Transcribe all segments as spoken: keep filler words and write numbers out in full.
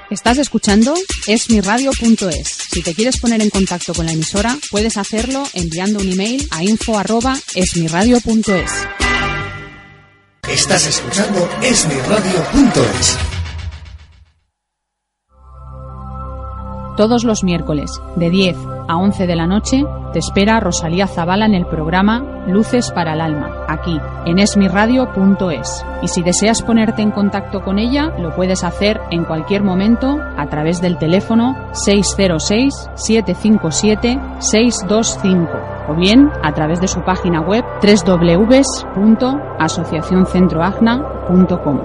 Estás escuchando esmiradio punto es. Si te quieres poner en contacto con la emisora, puedes hacerlo enviando un email a info arroba esmiradio punto es. Estás escuchando esmiradio punto es. Todos los miércoles, de diez a once de la noche, te espera Rosalía Zavala en el programa Luces para el Alma, aquí, en esmiradio punto es. Y si deseas ponerte en contacto con ella, lo puedes hacer en cualquier momento a través del teléfono seis cero seis, siete cinco siete, seis dos cinco o bien a través de su página web doble u doble u doble u punto asociación centro agna punto com.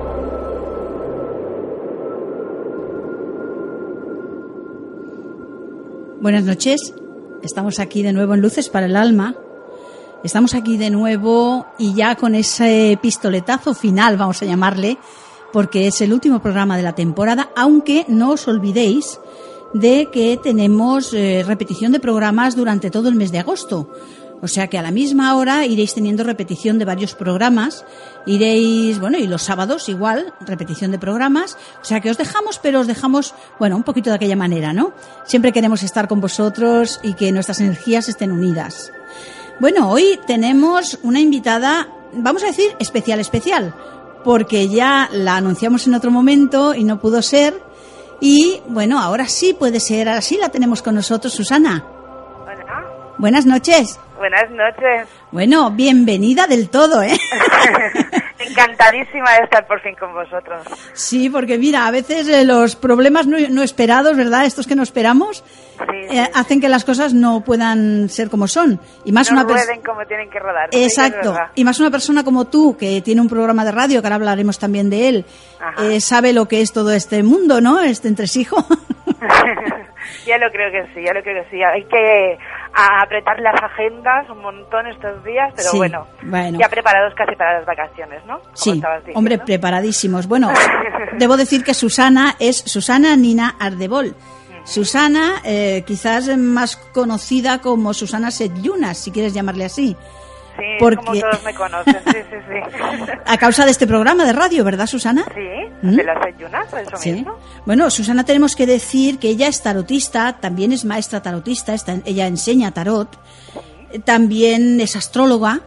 Buenas noches, estamos aquí de nuevo en Luces para el Alma, estamos aquí de nuevo y ya con ese pistoletazo final, vamos a llamarle, porque es el último programa de la temporada, aunque no os olvidéis de que tenemos eh, repetición de programas durante todo el mes de agosto. O sea que a la misma hora iréis teniendo repetición de varios programas, iréis, bueno, y los sábados igual, repetición de programas. O sea que os dejamos, pero os dejamos, bueno, un poquito de aquella manera, ¿no? Siempre queremos estar con vosotros y que nuestras energías estén unidas. Bueno, hoy tenemos una invitada, vamos a decir, especial, especial, porque ya la anunciamos en otro momento y no pudo ser. Y, bueno, ahora sí puede ser, ahora sí la tenemos con nosotros, Susana. Hola. Buenas noches. Buenas noches. Bueno, bienvenida del todo, ¿eh? Encantadísima de estar por fin con vosotros. Sí, porque mira, a veces eh, los problemas no, no esperados, ¿verdad? Estos que no esperamos, sí, sí, eh, hacen que las cosas no puedan ser como son. Y más no una pers- rueden como tienen que rodar. Exacto. Sí, y más una persona como tú, que tiene un programa de radio, que ahora hablaremos también de él, eh, sabe lo que es todo este mundo, ¿no? Este entresijo. Ya lo creo que sí, ya lo creo que sí. Hay que a apretar las agendas un montón estos días, pero sí, bueno, bueno, ya preparados casi para las vacaciones, ¿no? Como sí, estabas diciendo. Hombre, preparadísimos. Bueno, debo decir que Susana es Susana Nina Ardebol. Uh-huh. Susana, eh, quizás más conocida como Susana Setlunas, si quieres llamarle así. Sí, porque... como todos me conocen, sí, sí, sí. A causa de este programa de radio, ¿verdad, Susana? Sí, ¿Mm? de las Setlunas, eso sí. mismo. Bueno, Susana, tenemos que decir que ella es tarotista, también es maestra tarotista, está, ella enseña tarot, sí. También es astróloga,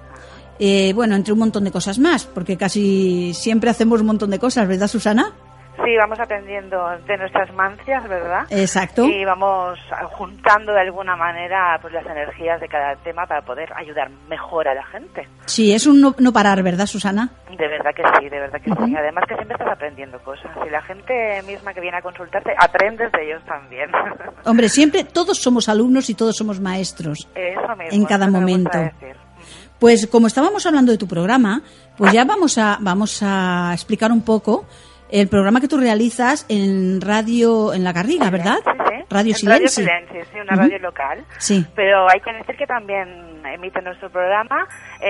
eh, bueno, entre un montón de cosas más, porque casi siempre hacemos un montón de cosas, ¿verdad, Susana? Sí, vamos aprendiendo de nuestras mancias, ¿verdad? Exacto. Y vamos juntando de alguna manera pues las energías de cada tema para poder ayudar mejor a la gente. Sí, es un no, no parar, ¿verdad, Susana? De verdad que sí, de verdad que uh-huh. sí. Además que siempre estás aprendiendo cosas. Y la gente misma que viene a consultarte, aprendes de ellos también. Hombre, siempre todos somos alumnos y todos somos maestros. Eso mismo. En cada eso momento. me gusta decir. Uh-huh. Pues como estábamos hablando de tu programa, pues ya vamos a, vamos a explicar un poco el programa que tú realizas en radio, en La Garriga, ¿verdad? Sí, sí. Radio en Silenci. Radio Silenci, sí, una uh-huh. radio local. Sí. Pero hay que decir que también emite nuestro programa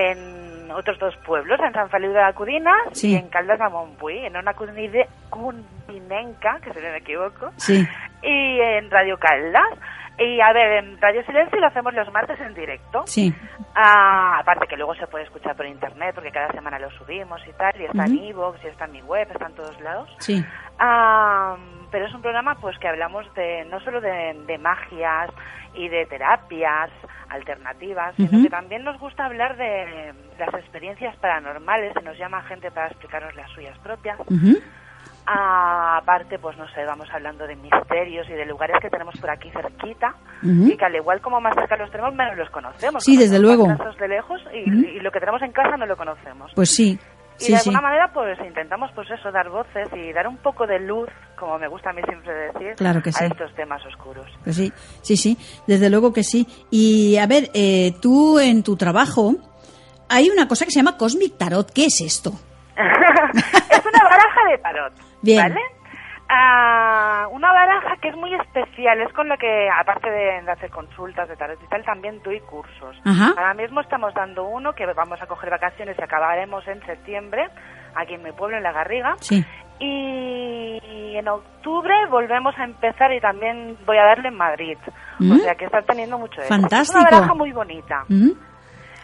en otros dos pueblos, en San Feliu de la Codina sí. y en Caldas de Montbui, en una cunide, cundinenca, que si no me equivoco, sí. y en Radio Caldas. Y a ver, en Radio Silencio lo hacemos los martes en directo. Sí. Ah, aparte que luego se puede escuchar por internet, porque cada semana lo subimos y tal, y está uh-huh. en iVoox, y está en mi web, está en todos lados. Sí. Ah, pero es un programa pues que hablamos de no solo de, de magias y de terapias alternativas, uh-huh. sino que también nos gusta hablar de las experiencias paranormales, y nos llama gente para explicarnos las suyas propias. Uh-huh. Ah, aparte, pues no sé, vamos hablando de misterios y de lugares que tenemos por aquí cerquita uh-huh. y que al igual como más cerca los tenemos, menos los conocemos. Sí, desde luego. De lejos y, uh-huh. y lo que tenemos en casa no lo conocemos. Pues sí. Y sí, de alguna sí. manera, pues intentamos, pues eso, dar voces y dar un poco de luz, como me gusta a mí siempre decir, claro que sí. a estos temas oscuros. Pues sí, sí, sí, desde luego que sí. Y a ver, eh, tú en tu trabajo hay una cosa que se llama Cosmic Tarot. ¿Qué es esto? Es una baraja de tarot, Bien. ¿vale? Uh, una baraja que es muy especial, es con la que, aparte de, de hacer consultas de tarot y tal, también doy cursos. Ajá. Ahora mismo estamos dando uno que vamos a coger vacaciones y acabaremos en septiembre, aquí en mi pueblo, en La Garriga. Sí. Y en octubre volvemos a empezar y también voy a darle en Madrid. ¿Mm? O sea que está teniendo mucho éxito. Fantástico. Es una baraja muy bonita. ¿Mm?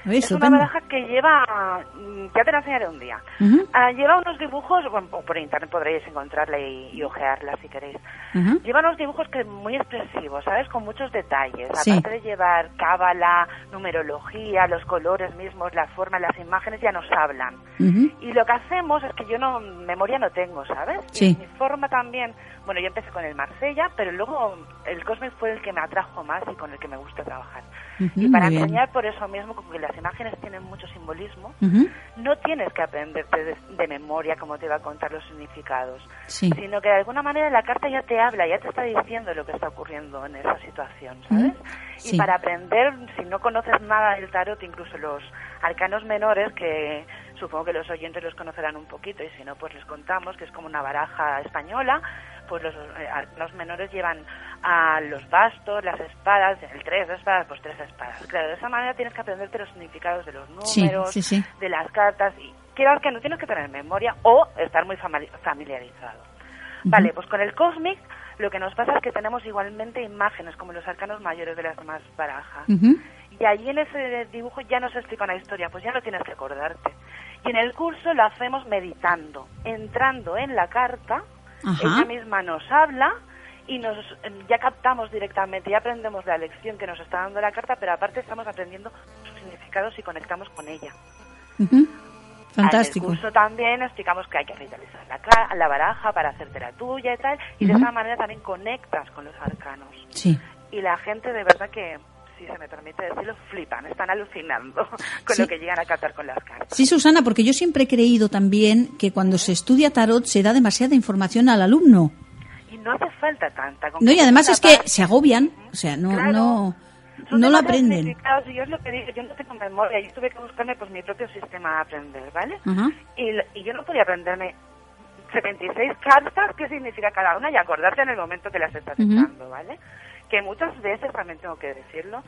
Uy, es una baraja que lleva, ya te la enseñaré un día, uh-huh. uh, lleva unos dibujos, bueno, por internet podréis encontrarla y, y ojearla si queréis, uh-huh. lleva unos dibujos que muy expresivos, ¿sabes? Con muchos detalles, sí. aparte de llevar cábala, numerología, los colores mismos, la forma, las imágenes ya nos hablan. Uh-huh. Y lo que hacemos es que yo no, memoria no tengo, ¿sabes? Sí. Y mi forma también, bueno, yo empecé con el Marsella, pero luego el Cosmic fue el que me atrajo más y con el que me gusta trabajar. Uh-huh, y para enseñar por eso mismo, como que las imágenes tienen mucho simbolismo, uh-huh. no tienes que aprenderte de, de memoria como te va a contar los significados, sí. sino que de alguna manera la carta ya te habla, ya te está diciendo lo que está ocurriendo en esa situación, ¿sabes? Uh-huh. Y sí. para aprender, si no conoces nada del tarot, incluso los arcanos menores, que supongo que los oyentes los conocerán un poquito, y si no, pues les contamos que es como una baraja española, pues los eh, arcanos menores llevan a los bastos, las espadas, el tres de espadas, pues tres espadas. Claro, de esa manera tienes que aprenderte los significados de los números, sí, sí, sí. de las cartas, y quieras que no tienes que tener memoria o estar muy familiarizado. Uh-huh. Vale, pues con el Cosmic lo que nos pasa es que tenemos igualmente imágenes como los arcanos mayores de las demás barajas. Uh-huh. Y allí en ese dibujo ya nos explica una historia, pues ya no tienes que acordarte. Y en el curso lo hacemos meditando, entrando en la carta, ajá. ella misma nos habla y nos ya captamos directamente, ya aprendemos la lección que nos está dando la carta, pero aparte estamos aprendiendo sus significados y conectamos con ella. Uh-huh. Fantástico. En el curso también explicamos que hay que ritualizar la, la baraja para hacerte la tuya y tal, y uh-huh. de esa manera también conectas con los arcanos. Sí. Y la gente de verdad que, si se me permite decirlo, flipan, están alucinando con sí. lo que llegan a captar con las cartas. Sí, Susana, porque yo siempre he creído también que cuando se estudia tarot se da demasiada información al alumno. Y no hace falta tanta. No, y además es que se agobian, o sea, no claro. no, Son no lo aprenden. Y yo es lo que digo, yo no tengo memoria, yo tuve que buscarme pues mi propio sistema de aprender, ¿vale? Uh-huh. Y, y yo no podía aprenderme setenta y seis cartas, qué significa cada una, y acordarte en el momento que las estás uh-huh. echando, ¿vale? Que muchas veces, también tengo que decirlo,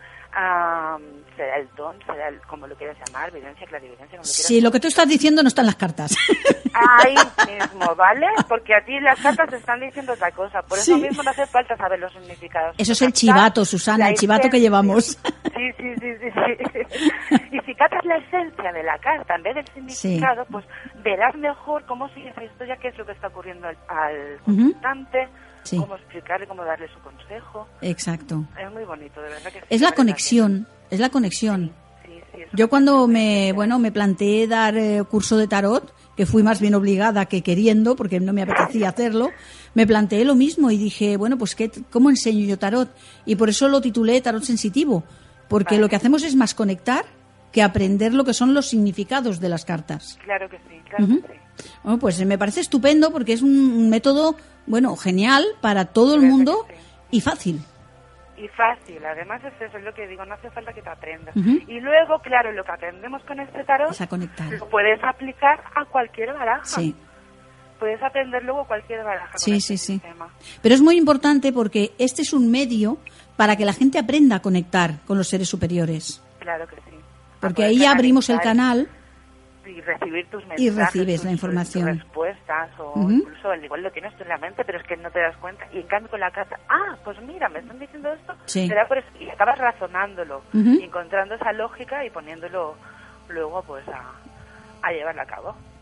um, será el don, será el, como lo quieras llamar, evidencia, clarividencia, como lo quieras Sí, lo que tú estás diciendo no está en las cartas. Ahí mismo, ¿vale? Porque a ti las cartas te están diciendo otra cosa. Por eso sí. mismo no hace falta saber los significados. Eso es el chivato, Susana, el chivato que llevamos. Sí, sí, sí, sí, sí. Y si captas la esencia de la carta en vez del significado, sí. pues verás mejor cómo sigue esa historia, qué es lo que está ocurriendo al, al consultante, uh-huh. Sí. cómo explicarle, cómo darle su consejo. Exacto. Es muy bonito, de verdad que sí. Es la conexión, es la conexión. Sí, sí, sí, Yo cuando me, bueno, me planteé dar eh, curso de tarot, que fui más bien obligada que queriendo, porque no me apetecía hacerlo, me planteé lo mismo y dije, bueno, pues ¿qué, ¿cómo enseño yo tarot? Y por eso lo titulé Tarot Sensitivo, porque vale. lo que hacemos es más conectar que aprender lo que son los significados de las cartas. Claro que sí, claro uh-huh. que sí. Bueno, pues me parece estupendo porque es un método, bueno, genial para todo el mundo sí. y fácil. Y fácil, además es eso, es lo que digo, no hace falta que te aprendas. Uh-huh. Y luego, claro, lo que aprendemos con este tarot es a conectar. Lo puedes aplicar a cualquier baraja. Sí. Puedes aprender luego cualquier baraja con sí, este sí, sistema. Sí. Pero es muy importante porque este es un medio para que la gente aprenda a conectar con los seres superiores. Claro que sí. Porque ahí ya abrimos el canal y recibir tus mensajes y recibes tus, la información, tus respuestas o uh-huh. incluso igual lo tienes tú en la mente pero es que no te das cuenta y en cambio con la carta, ah, pues mira, me están diciendo esto, sí. será por eso, y acabas razonándolo uh-huh. y encontrando esa lógica y poniéndolo luego pues a, a llevarla a cabo.